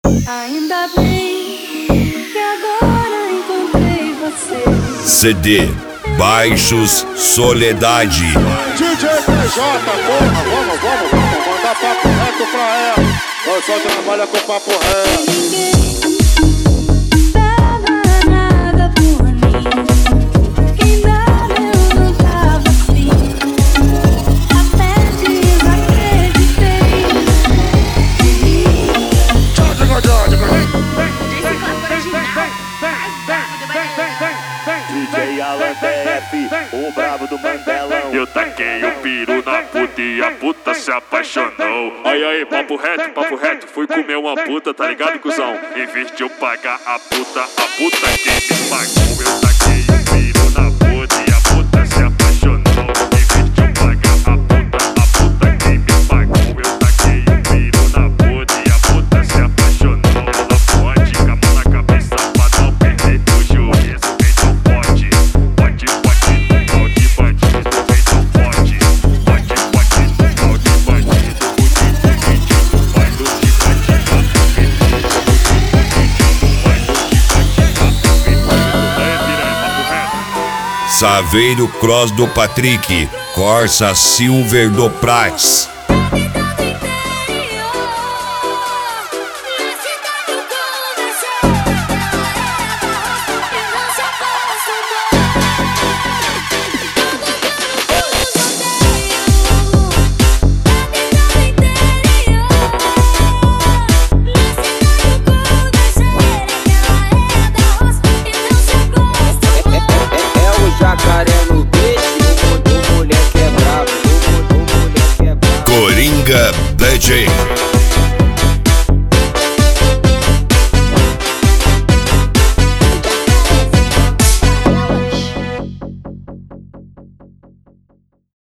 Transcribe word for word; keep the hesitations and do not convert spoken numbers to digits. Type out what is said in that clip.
Ainda bem que agora encontrei você. C D Baixos Soledade. D J P J, porra, vamos, vamos, vamos mandar papo reto pra ela. Nós só trabalha com papo reto. Ninguém dava nada por mim. Quem dava eu não tava afim. Até desacreditei. D J Alan D F, o brabo do Mandelão. Eu taquei o peru na puta e a puta se apaixonou. Aí aí, papo reto, papo reto. Fui comer uma puta, tá ligado, cuzão? Em vez de eu pagar a puta, a puta quem me pagou. Eu taquei o peru na puta e a puta se apaixonou. Em vez de eu pagar a puta, a puta quem me pagou. Eu taquei o peru na puta e a puta se apaixonou. Ela pode, com a mão na cabeça pra não perder o juízo. Vem tão forte, pode, pode, pau de bandido. Vem tão forte, pode, pode, pau de bandido. O DJ vai do que vai te dar. Saveiro Cross do Patrick, Corsa Silver do Prats.